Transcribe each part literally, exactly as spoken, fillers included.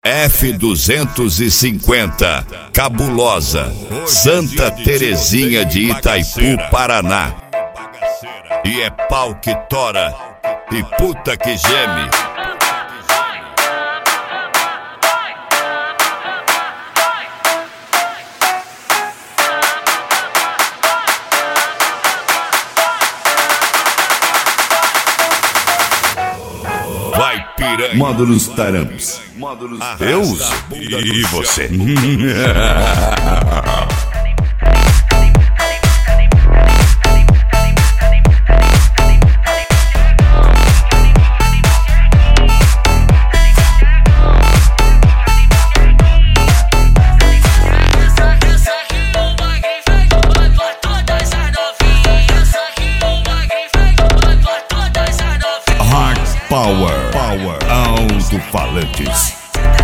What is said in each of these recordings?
F duzentos e cinquenta, Cabulosa, Santa Terezinha de Itaipu, Paraná. E é pau que tora e puta que geme. Vai piranha. Módulos Taramps. Eu uso. E você? Power, Power, alto-falantes.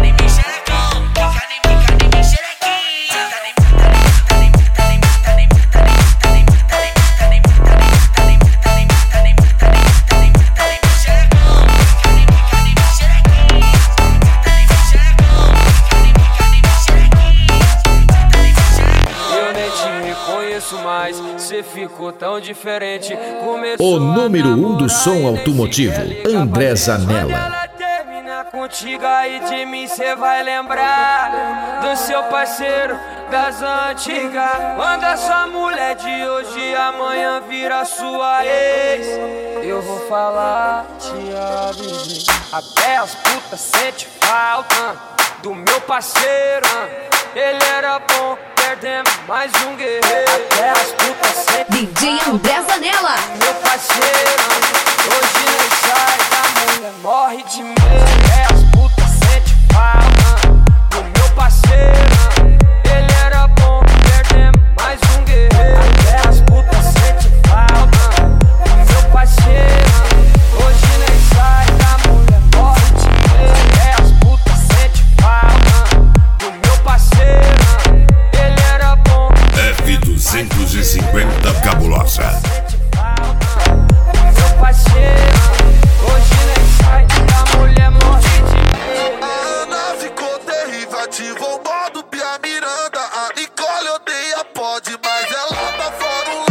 Eu nem te reconheço mais, cê ficou tão diferente. Começou o número um do som automotivo, André Zanella. Termina contigo aí de mim, cê vai lembrar do seu parceiro das antigas. Quando a sua mulher de hoje amanhã vira sua ex, eu vou falar, te avisei. Até as putas sente falta do meu parceiro. Ele era bom, perdemos mais um guerreiro. Até as putas sente D J André Zanella. meu parceiro, hoje nem sai da mulher, morre de medo. É as putas sente falta do meu parceiro. Ele era bom, perdemos mais um guerreiro. Até as putas sente falta do meu parceiro. Hoje nem sai da mulher, morre de medo. É as putas sente falta do meu parceiro. Ele era bom. F duzentos e cinquenta, Cabulosa. Meu parceiro, hoje nem sai da mulher, morre de medo. A Ana ficou terrível, ativou o modo Pia Miranda. A Nicole odeia pode, mas ela tá fora um